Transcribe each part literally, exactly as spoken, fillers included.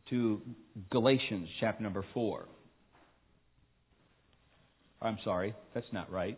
to Galatians chapter number four. I'm sorry, that's not right.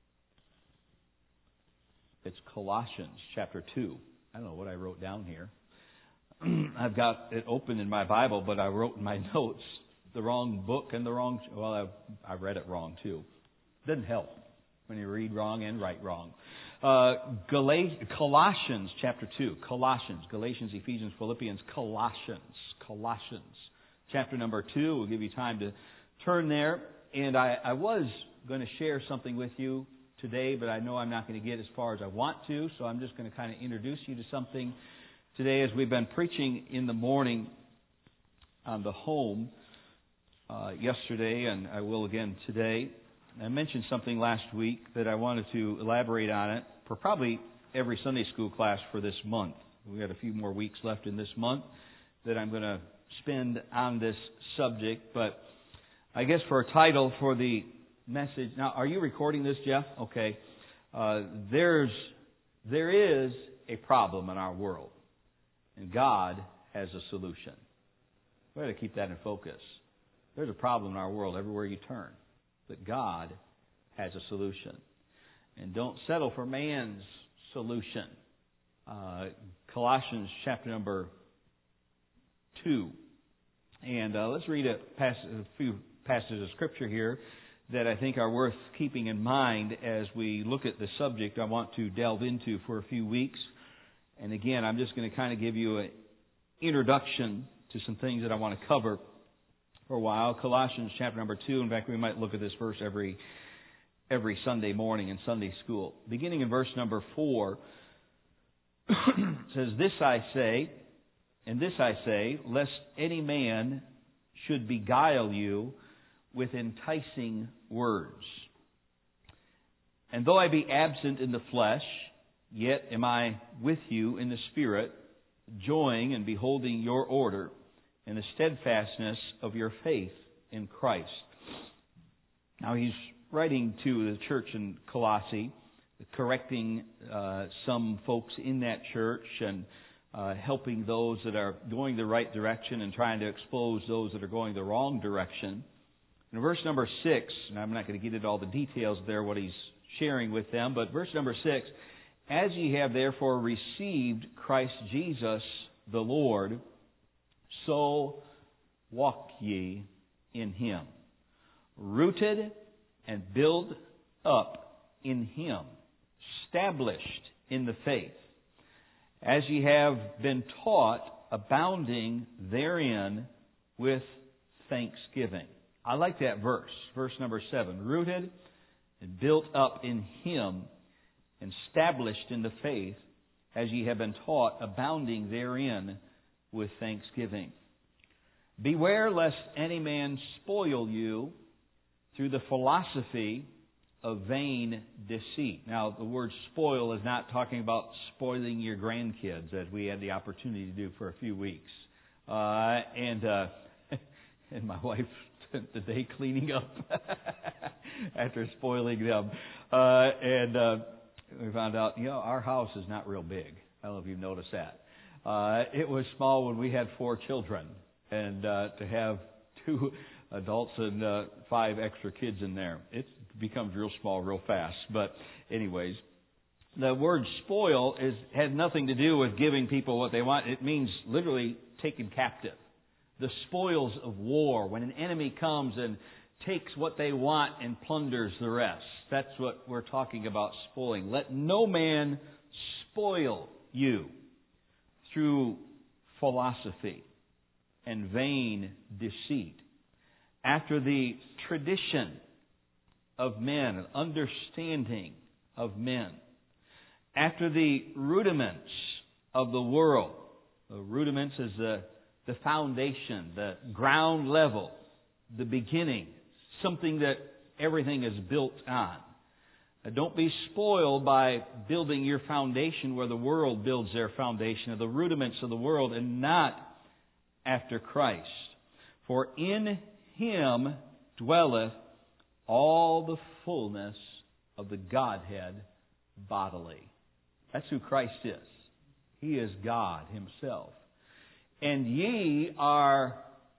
It's Colossians chapter two. I don't know what I wrote down here. I've got it open in my Bible, but I wrote in my notes the wrong book and the wrong... Well, I, I read it wrong too. Doesn't help when you read wrong and write wrong. Uh, Gal- Colossians chapter two. Colossians. Galatians, Ephesians, Philippians. Colossians. Colossians. Chapter number two. We'll give you time to turn there. And I, I was going to share something with you today, but I know I'm not going to get as far as I want to, so I'm just going to kind of introduce you to something today as we've been preaching in the morning on the home uh, yesterday, and I will again today. I mentioned something last week that I wanted to elaborate on it for probably every Sunday school class for this month. We got a few more weeks left in this month that I'm going to spend on this subject, but I guess for a title for the message... Now, are you recording this, Jeff? Okay. Uh, there's there is a problem in our world, and God has a solution. We got to keep that in focus. There's a problem in our world everywhere you turn, but God has a solution. And don't settle for man's solution. Uh, Colossians chapter number two. And uh, let's read a, passage, a few passages of Scripture here that I think are worth keeping in mind as we look at the subject I want to delve into for a few weeks. And again, I'm just going to kind of give you an introduction to some things that I want to cover for a while. Colossians chapter number two. In fact, we might look at this verse every every Sunday morning in Sunday school. Beginning in verse number four, it says, "This I say, and this I say, lest any man should beguile you with enticing words. And though I be absent in the flesh, yet am I with you in the Spirit, joying and beholding your order and the steadfastness of your faith in Christ." Now he's writing to the church in Colossae, correcting uh, some folks in that church and uh, helping those that are going the right direction and trying to expose those that are going the wrong direction. In verse number six, and I'm not going to get into all the details there, what he's sharing with them, but verse number six, "As ye have therefore received Christ Jesus the Lord, so walk ye in Him, rooted and built up in Him, established in the faith, as ye have been taught, abounding therein with thanksgiving." I like that verse, verse number seven. Rooted and built up in Him, and established in the faith, as ye have been taught, abounding therein with thanksgiving. "Beware lest any man spoil you through the philosophy of vain deceit." Now, the word spoil is not talking about spoiling your grandkids, as we had the opportunity to do for a few weeks. Uh, and uh, and my wife spent the day cleaning up after spoiling them. Uh, and uh, we found out, you know, our house is not real big. I don't know if you've noticed that. Uh, it was small when we had four children. And uh, to have two adults and uh, five extra kids in there, it becomes real small real fast. But anyways, the word spoil is has nothing to do with giving people what they want. It means literally taken captive. The spoils of war, when an enemy comes and takes what they want and plunders the rest. That's what we're talking about, spoiling. "Let no man spoil you through philosophy and vain deceit, after the tradition of men, understanding of men, after the rudiments of the world." The rudiments is the the foundation, the ground level, the beginning, something that everything is built on. Now, don't be spoiled by building your foundation where the world builds their foundation, of the rudiments of the world, and not after Christ. "For in Him dwelleth all the fullness of the Godhead bodily." That's who Christ is. He is God Himself. And ye are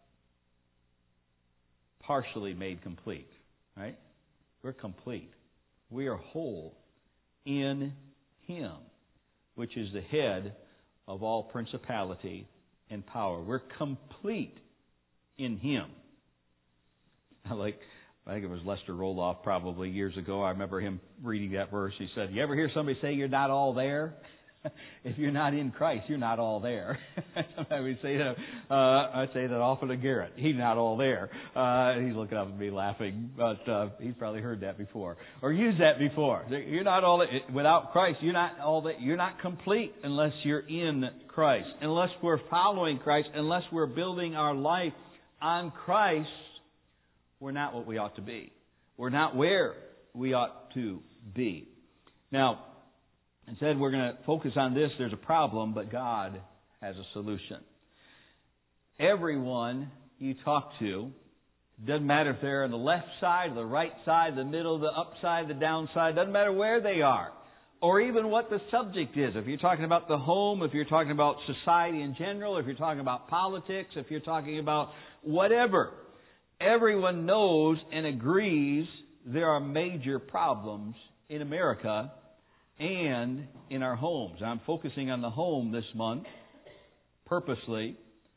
partially made complete. Right? We're complete. We are whole in Him, which is the head of all principality and power. We're complete in Him. I like, I think it was Lester Roloff probably years ago. I remember him reading that verse. He said, "You ever hear somebody say you're not all there? If you're not in Christ, you're not all there." Sometimes we say that. Uh, I say that often to Garrett. He's not all there. Uh, he's looking up at me laughing, but uh, he's probably heard that before or used that before. You're not all without Christ. You're not all that. You're not complete unless you're in Christ. Unless we're following Christ. Unless we're building our life on Christ, we're not what we ought to be. We're not where we ought to be. Now, instead, we're going to focus on this. There's a problem, but God has a solution. Everyone you talk to, doesn't matter if they're on the left side, the right side, the middle, the upside, the downside, doesn't matter where they are, or even what the subject is. If you're talking about the home, if you're talking about society in general, if you're talking about politics, if you're talking about whatever, everyone knows and agrees there are major problems in America and in our homes. I'm focusing on the home this month, purposely.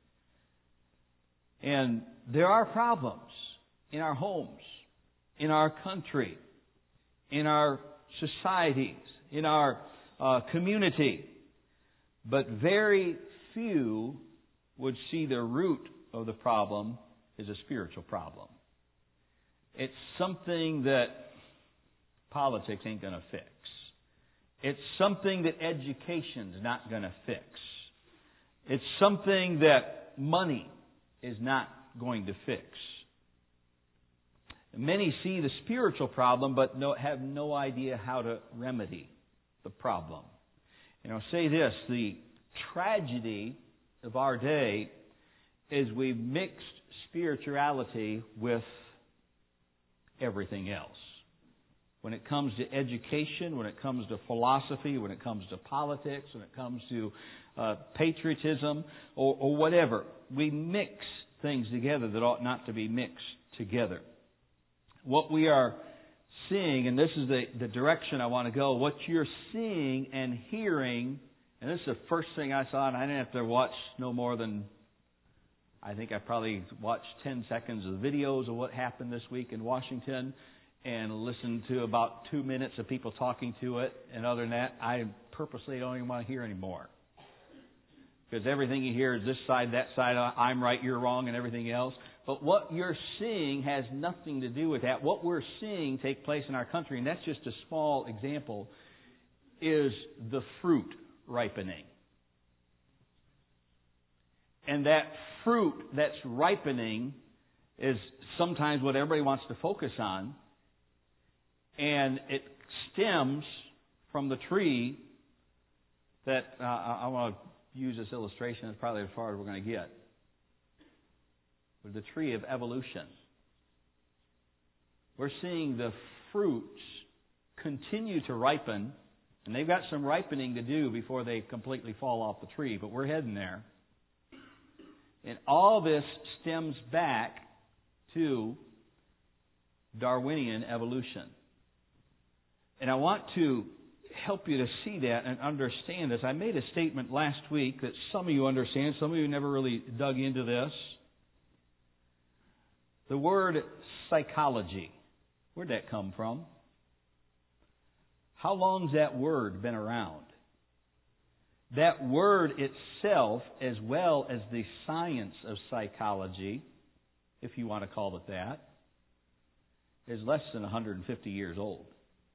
And there are problems in our homes, in our country, in our societies, in our uh, community. But very few would see the root of the problem as a spiritual problem. It's something that politics ain't going to fix. It's something that education's not going to fix. It's something that money is not going to fix. Many see the spiritual problem but no, have no idea how to remedy the problem. And I'll say this, the tragedy of our day is we've mixed spirituality with everything else. When it comes to education, when it comes to philosophy, when it comes to politics, when it comes to uh, patriotism, or, or whatever, we mix things together that ought not to be mixed together. What we are seeing, and this is the, the direction I want to go, what you're seeing and hearing, and this is the first thing I saw, and I didn't have to watch no more than, I think I probably watched ten seconds of videos of what happened this week in Washington, and listen to about two minutes of people talking to it. And other than that, I purposely don't even want to hear anymore. Because everything you hear is this side, that side, I'm right, you're wrong, and everything else. But what you're seeing has nothing to do with that. What we're seeing take place in our country, and that's just a small example, is the fruit ripening. And that fruit that's ripening is sometimes what everybody wants to focus on. And it stems from the tree that, uh, I want to use this illustration, it's probably as far as we're going to get. With the tree of evolution. We're seeing the fruits continue to ripen, and they've got some ripening to do before they completely fall off the tree, but we're heading there. And all this stems back to Darwinian evolution. And I want to help you to see that and understand this. I made a statement last week that some of you understand, some of you never really dug into this. The word psychology, where'd that come from? How long's that word been around? That word itself, as well as the science of psychology, if you want to call it that, is less than one hundred fifty years old.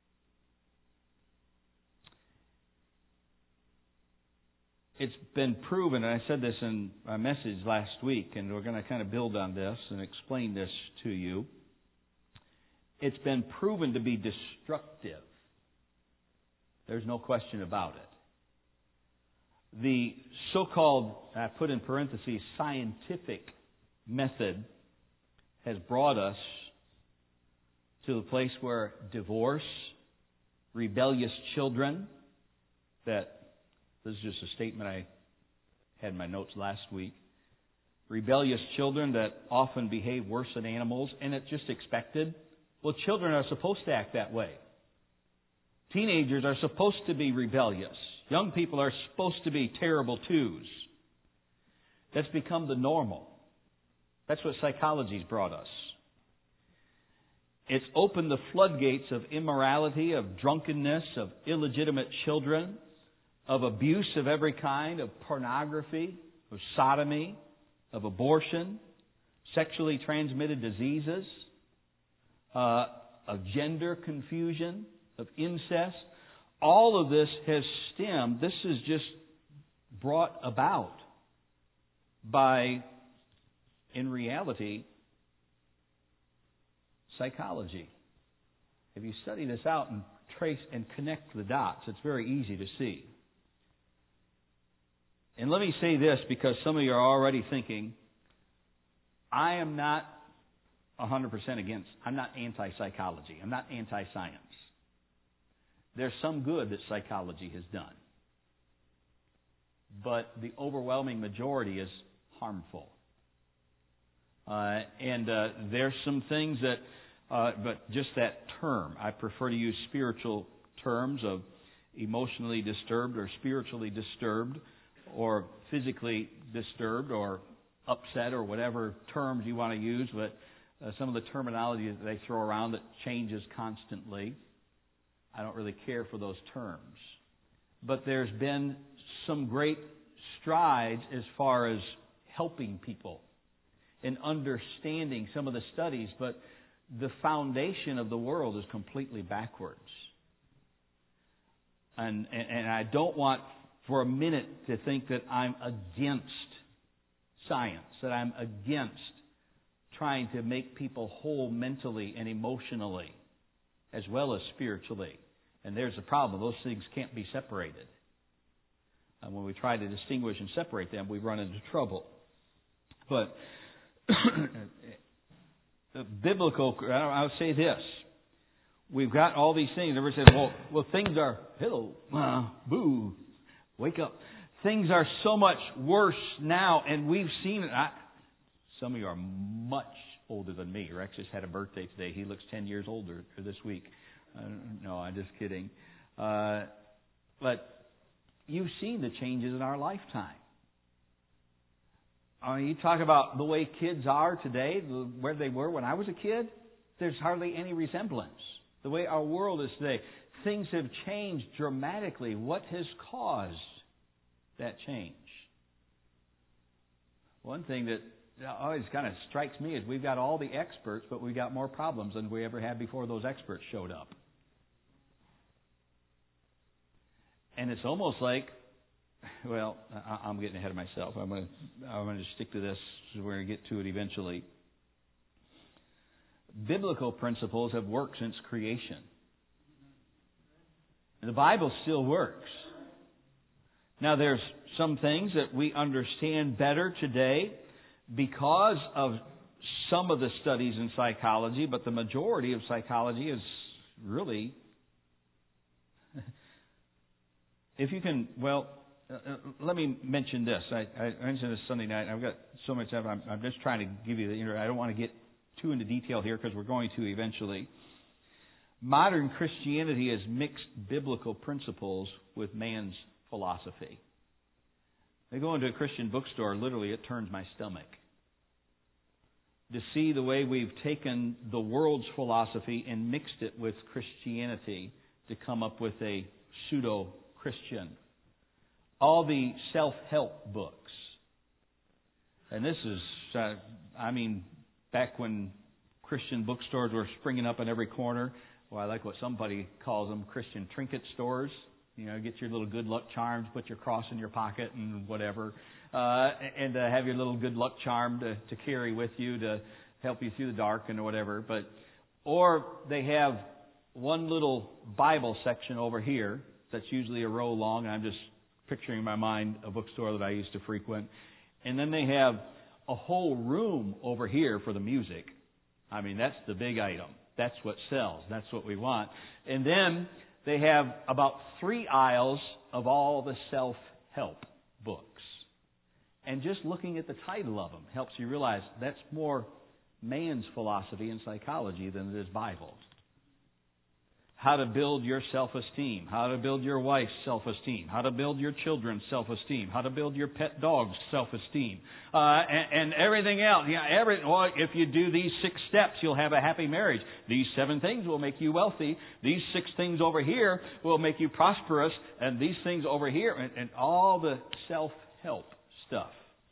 It's been proven, and I said this in my message last week, and we're going to kind of build on this and explain this to you. It's been proven to be destructive. There's no question about it. The so-called, I put in parentheses, scientific method has brought us to the place where divorce, rebellious children, that this is just a statement I had in my notes last week. Rebellious children that often behave worse than animals, and it's just expected. Well, children are supposed to act that way. Teenagers are supposed to be rebellious. Young people are supposed to be terrible twos. That's become the normal. That's what psychology's brought us. It's opened the floodgates of immorality, of drunkenness, of illegitimate children, of abuse of every kind, of pornography, of sodomy, of abortion, sexually transmitted diseases, uh, of gender confusion, of incest. All of this has stemmed, this is just brought about by, in reality, psychology. If you study this out and trace and connect the dots, it's very easy to see. And let me say this, because some of you are already thinking, I am not one hundred percent against, I'm not anti-psychology. I'm not anti-science. There's some good that psychology has done. But the overwhelming majority is harmful. Uh, and uh, there's some things that, uh, but just that term, I prefer to use spiritual terms of emotionally disturbed or spiritually disturbed or physically disturbed or upset or whatever terms you want to use, but uh, some of the terminology that they throw around that changes constantly, I don't really care for those terms. But there's been some great strides as far as helping people and understanding some of the studies, but the foundation of the world is completely backwards. And, and, and I don't want for a minute to think that I'm against science, that I'm against trying to make people whole mentally and emotionally as well as spiritually. And there's the problem. Those things can't be separated. And when we try to distinguish and separate them, we run into trouble. But the biblical, I'll say this. We've got all these things. Everybody says, well, well, things are, hello, uh, boo, wake up. Things are so much worse now, and we've seen it. I, some of you are much older than me. Rex just had a birthday today. He looks ten years older this week. Uh, no, I'm just kidding. Uh, but you've seen the changes in our lifetime. I mean, you talk about the way kids are today, where they were when I was a kid, there's hardly any resemblance. The way our world is today, things have changed dramatically. What has caused that change? One thing that always kind of strikes me is we've got all the experts, but we've got more problems than we ever had before those experts showed up. And it's almost like, well, I'm getting ahead of myself. I'm going to I'm going to stick to this. We're going to get to it eventually. Biblical principles have worked since creation. And the Bible still works. Now, there's some things that we understand better today because of some of the studies in psychology, but the majority of psychology is really, if you can, well, uh, let me mention this. I, I mentioned this Sunday night. I've got so much stuff. I'm, I'm just trying to give you the, you know, I don't want to get too into detail here because we're going to eventually. Modern Christianity has mixed biblical principles with man's philosophy. I go into a Christian bookstore, literally it turns my stomach to see the way we've taken the world's philosophy and mixed it with Christianity to come up with a pseudo-Christian. All the self-help books. And this is, uh, I mean, back when Christian bookstores were springing up in every corner. Well, I like what somebody calls them, Christian trinket stores. You know, get your little good luck charms, put your cross in your pocket and whatever. Uh, and uh, have your little good luck charm to, to carry with you to help you through the dark and whatever. But or they have one little Bible section over here that's usually a row long. And I'm just picturing in my mind a bookstore that I used to frequent. And then they have a whole room over here for the music. I mean, that's the big item. That's what sells. That's what we want. And then they have about three aisles of all the self-help books. And just looking at the title of them helps you realize that's more man's philosophy and psychology than it is Bible. How to build your self-esteem. How to build your wife's self-esteem. How to build your children's self-esteem. How to build your pet dog's self-esteem. Uh, and, and everything else. You know, every, well, if you do these six steps, you'll have a happy marriage. These seven things will make you wealthy. These six things over here will make you prosperous. And these things over here. And, and all the self-help stuff.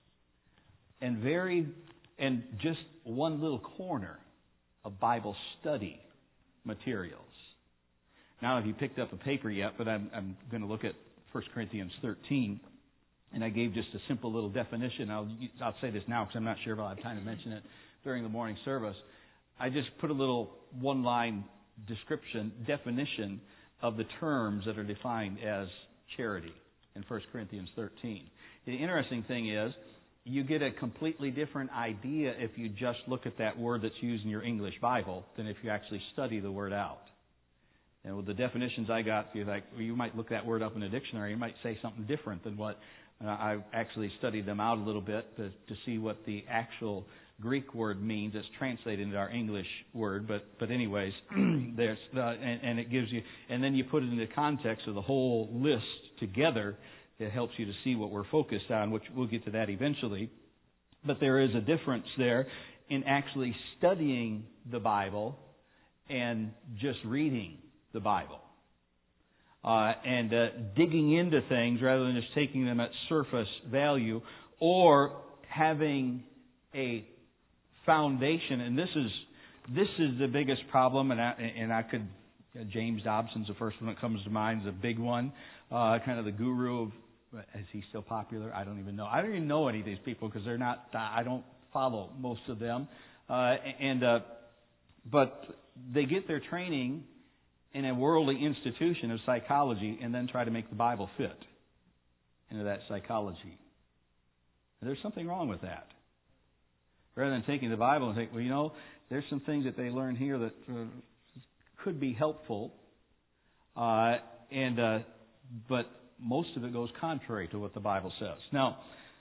And very, and just one little corner of Bible study materials. Now, if you picked up a paper yet, but I'm, I'm going to look at First Corinthians thirteen, and I gave just a simple little definition. I'll, I'll say this now because I'm not sure if I'll have time to mention it during the morning service. I just put a little one-line description, definition of the terms that are defined as charity in First Corinthians thirteen. The interesting thing is, you get a completely different idea if you just look at that word that's used in your English Bible than if you actually study the word out. And with the definitions I got, you're like, well, you might look that word up in a dictionary. You might say something different than what uh, I actually studied them out a little bit to, to see what the actual Greek word means. It's translated into our English word, but but anyways, there's uh, and, and it gives you, and then you put it in the context of the whole list together. It helps you to see what we're focused on, which we'll get to that eventually. But there is a difference there in actually studying the Bible and just reading the Bible. Uh, and uh, digging into things rather than just taking them at surface value, or having a foundation. And this is this is the biggest problem, and I, and I could, James Dobson's the first one that comes to mind, is a big one, uh, kind of the guru of, is he still popular? I don't even know. I don't even know any of these people because they're not, I don't follow most of them. Uh, and uh, But they get their training in a worldly institution of psychology and then try to make the Bible fit into that psychology. And there's something wrong with that. Rather than taking the Bible and think, well, you know, there's some things that they learn here that uh, could be helpful, uh, and uh, but most of it goes contrary to what the Bible says. Now,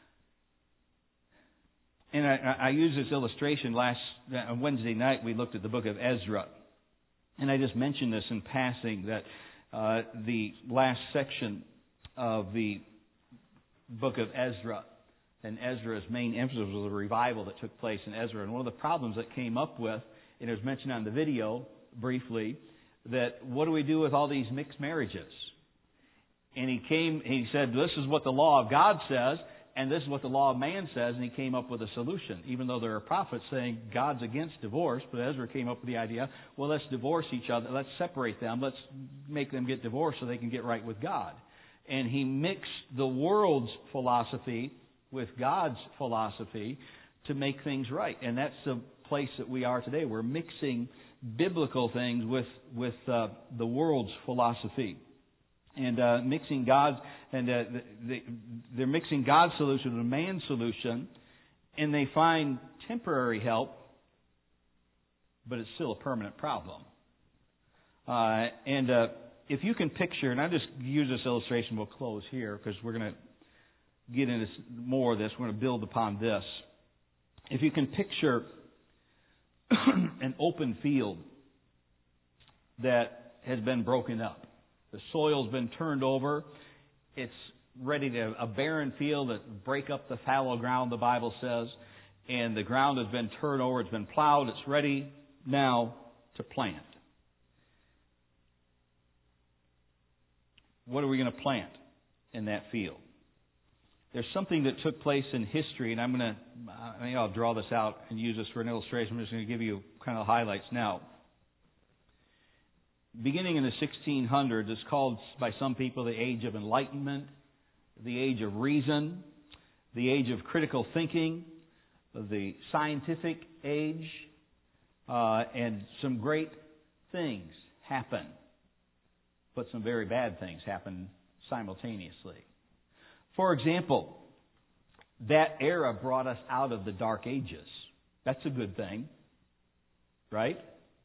and I, I used this illustration last uh, Wednesday night. We looked at the book of Ezra. And I just mentioned this in passing, that uh, the last section of the book of Ezra, and Ezra's main emphasis was the revival that took place in Ezra. And one of the problems that came up with, and it was mentioned on the video briefly, that what do we do with all these mixed marriages? And he came, he said, this is what the law of God says, and this is what the law of man says, and he came up with a solution. Even though there are prophets saying God's against divorce, but Ezra came up with the idea, well, let's divorce each other, let's separate them, let's make them get divorced so they can get right with God. And he mixed the world's philosophy with God's philosophy to make things right. And that's the place that we are today. We're mixing biblical things with, with uh, the world's philosophy. And uh, mixing God's, and uh, they, they're mixing God's solution with man's solution, and they find temporary help, but it's still a permanent problem. Uh, and uh, if you can picture, and I just use this illustration, we'll close here because we're going to get into more of this. We're going to build upon this. If you can picture an open field that has been broken up. The soil's been turned over. It's ready to, a barren field that break up the fallow ground, the Bible says. And the ground has been turned over. It's been plowed. It's ready now to plant. What are we going to plant in that field? There's something that took place in history, and I'm going to, I think I'll draw this out and use this for an illustration. I'm just going to give you kind of highlights now. Beginning in the sixteen hundreds, it's called by some people the age of enlightenment, the age of reason, the age of critical thinking, the scientific age, uh, and some great things happen. But some very bad things happen simultaneously. For example, that era brought us out of the Dark Ages. That's a good thing, right?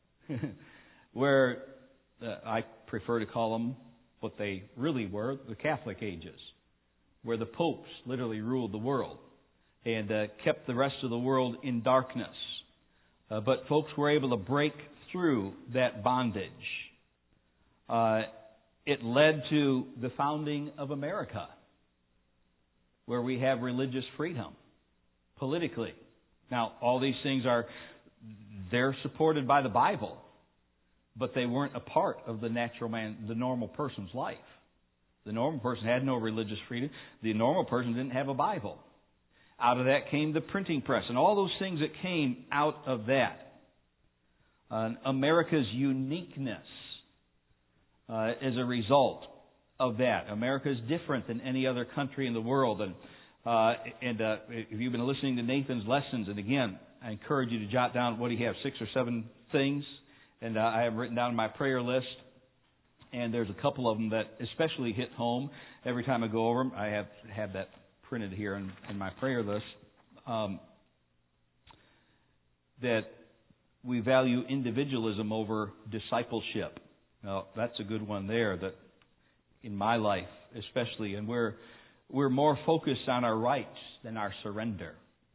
Where Uh, I prefer to call them what they really were, the Catholic ages, where the popes literally ruled the world. and uh, kept the rest of the world in darkness. Uh, but folks were able to break through that bondage. Uh, it led to the founding of America, where we have religious freedom politically. Now, all these things are, they're supported by the Bible, but they weren't a part of the natural man, the normal person's life. The normal person had no religious freedom. The normal person didn't have a Bible. Out of that came the printing press and all those things that came out of that. Uh, America's uniqueness uh, is a result of that. America is different than any other country in the world. And, uh, and uh, if you've been listening to Nathan's lessons, and again, I encourage you to jot down, what do you have, six or seven things? And uh, I have written down my prayer list. And there's a couple of them that especially hit home every time I go over them. I have have that printed here in, in my prayer list. Um, that we value individualism over discipleship. Now, that's a good one there. That in my life, especially, and we're we're more focused on our rights than our surrender.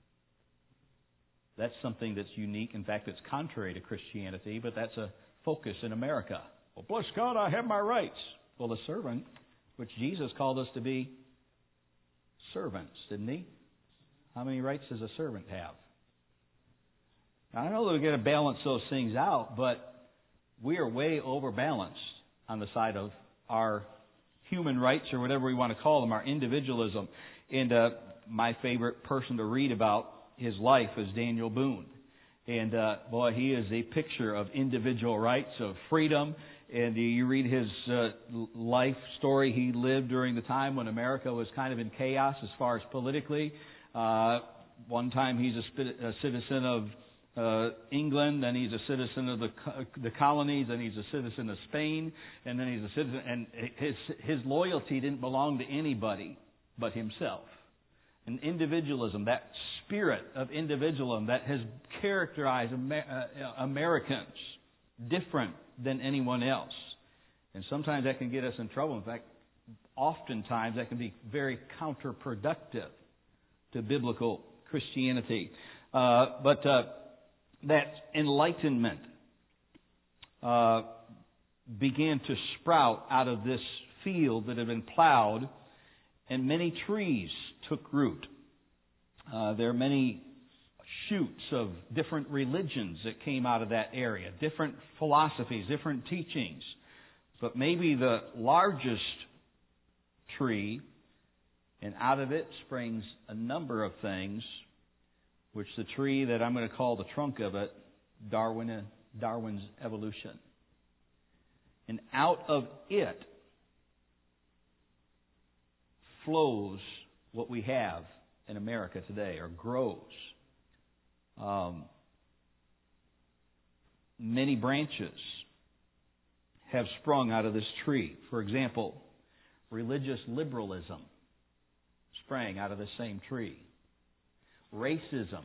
That's something that's unique. In fact, it's contrary to Christianity, but that's a focus in America. Well, bless God, I have my rights. Well, the servant, which Jesus called us to be servants, didn't he? How many rights does a servant have? Now, I know that we're going to balance those things out, but we are way overbalanced on the side of our human rights, or whatever we want to call them, our individualism. And uh, my favorite person to read about his life is Daniel Boone. And uh, boy, he is a picture of individual rights, of freedom. And you read his uh, life story. He lived during the time when America was kind of in chaos as far as politically. Uh, one time he's a, sp- a citizen of uh, England, then he's a citizen of the co- the colonies, then he's a citizen of Spain, and then he's a citizen. And his his loyalty didn't belong to anybody but himself. And individualism, that spirit of individualism that has characterized Amer- uh, Americans, different than anyone else. And sometimes that can get us in trouble. In fact, oftentimes that can be very counterproductive to biblical Christianity. Uh, but uh, that enlightenment uh, began to sprout out of this field that had been plowed, and many trees took root. Uh, there are many shoots of different religions that came out of that area, different philosophies, different teachings. But maybe the largest tree, and out of it springs a number of things, which the tree that I'm going to call the trunk of it, Darwin, Darwin's evolution. And out of it flows what we have in America today, or grows. Um, many branches have sprung out of this tree. For example, religious liberalism sprang out of the same tree. Racism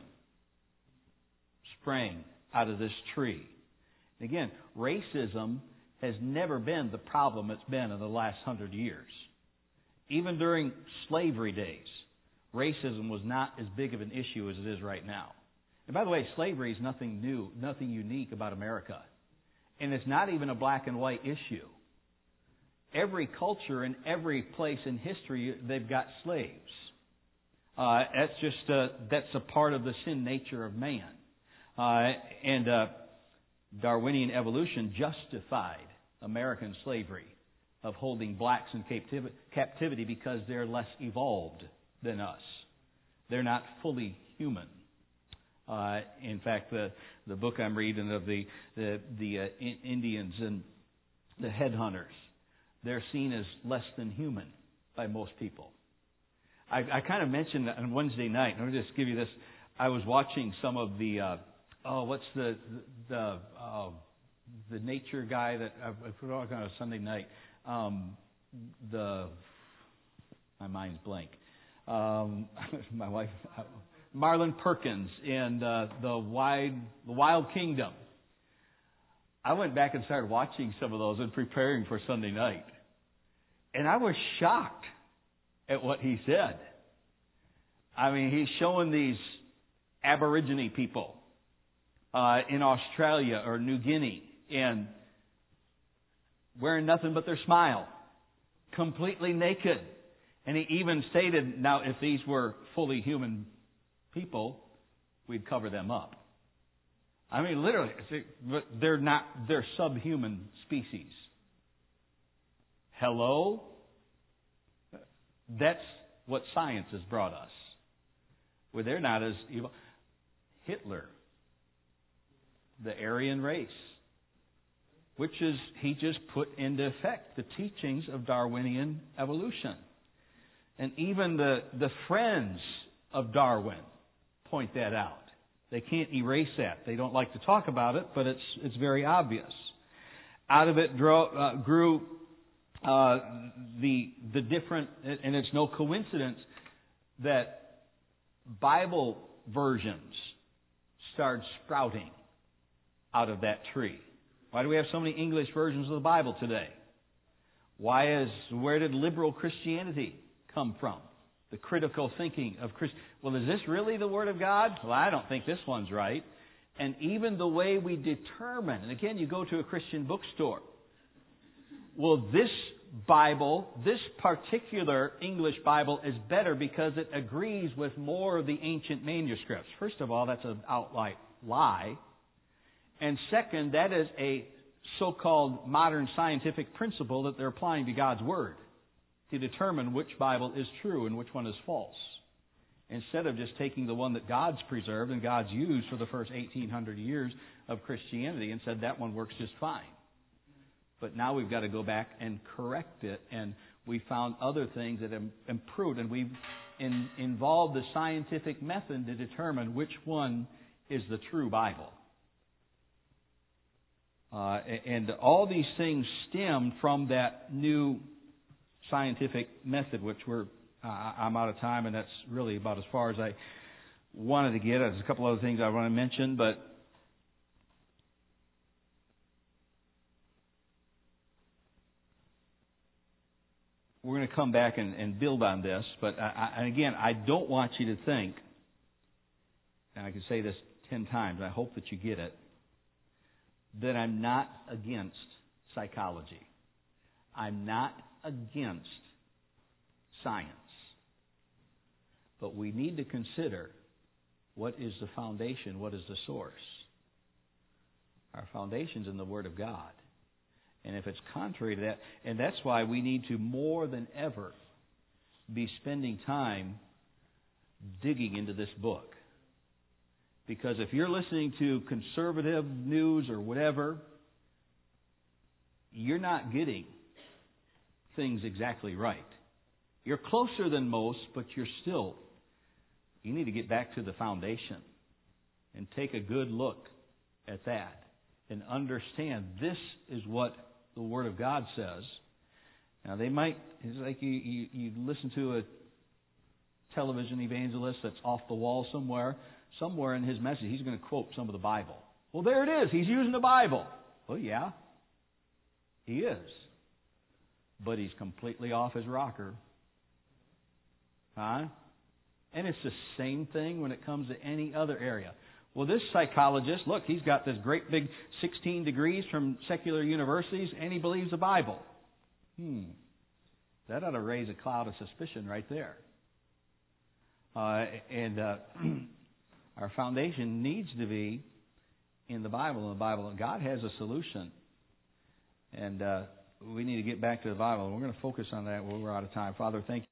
sprang out of this tree. Again, racism has never been the problem it's been in the last hundred years. Even during slavery days, racism was not as big of an issue as it is right now. And by the way, slavery is nothing new, nothing unique about America. And it's not even a black and white issue. Every culture and every place in history, they've got slaves. Uh, that's just uh, that's a part of the sin nature of man. Uh, and uh, Darwinian evolution justified American slavery of holding blacks in captivity, captivity because they're less evolved than us. They're not fully human. Uh, in fact, the the book I'm reading of the the, the uh, in Indians and the headhunters, they're seen as less than human by most people. I, I kind of mentioned on Wednesday night. Let me just give you this. I was watching some of the uh, oh, what's the the uh, the nature guy that I put on a Sunday night. Um, the my mind's blank. Um, my wife. Marlon Perkins in uh, the Wild, the Wild Kingdom. I went back and started watching some of those and preparing for Sunday night. And I was shocked at what he said. I mean, he's showing these Aborigine people uh, in Australia or New Guinea and wearing nothing but their smile, completely naked. And he even stated, now, if these were fully human people, we'd cover them up. I mean, literally, but they're not, they're subhuman species. Hello? That's what science has brought us. Well, they're not as evil. Hitler, the Aryan race, which is, he just put into effect the teachings of Darwinian evolution. And even the, the friends of Darwin point that out. They can't erase that. They don't like to talk about it, but it's it's very obvious. Out of it grew, uh, grew uh, the the different, and it's no coincidence that Bible versions started sprouting out of that tree. Why do we have so many English versions of the Bible today? Why is where did liberal Christianity come from? The critical thinking of Christ. Well, is this really the Word of God? Well, I don't think this one's right. And even the way we determine, and again, you go to a Christian bookstore. Well, this Bible, this particular English Bible is better because it agrees with more of the ancient manuscripts. First of all, that's an outright lie. And second, that is a so-called modern scientific principle that they're applying to God's Word to determine which Bible is true and which one is false. Instead of just taking the one that God's preserved and God's used for the first eighteen hundred years of Christianity and said that one works just fine. But now we've got to go back and correct it, and we found other things that have improved, and we've in, involved the scientific method to determine which one is the true Bible. Uh, and all these things stem from that new scientific method, which we're uh, I'm out of time, and that's really about as far as I wanted to get. There's a couple other things I want to mention, but we're going to come back and, and build on this. But I, I, and again, I don't want you to think, and I can say this ten times, I hope that you get it, that I'm not against psychology. I'm not against science. But we need to consider what is the foundation, what is the source. Our foundation's in the Word of God. And if it's contrary to that, and that's why we need to more than ever be spending time digging into this book. Because if you're listening to conservative news or whatever, you're not getting things exactly right. You're closer than most, but you're still, you need to get back to the foundation and take a good look at that and understand this is what the Word of God says. Now, they might, it's like you, you, you listen to a television evangelist that's off the wall somewhere. Somewhere in his message, he's going to quote some of the Bible. Well, there it is. He's using the Bible. Well, yeah, he is. But he's completely off his rocker. Huh? And it's the same thing when it comes to any other area. Well, this psychologist, look, he's got this great big sixteen degrees from secular universities, and he believes the Bible. Hmm. That ought to raise a cloud of suspicion right there. Uh, and uh, our foundation needs to be in the Bible. And the Bible, God has a solution. And uh, we need to get back to the Bible. And we're going to focus on that when we're out of time. Father, thank you.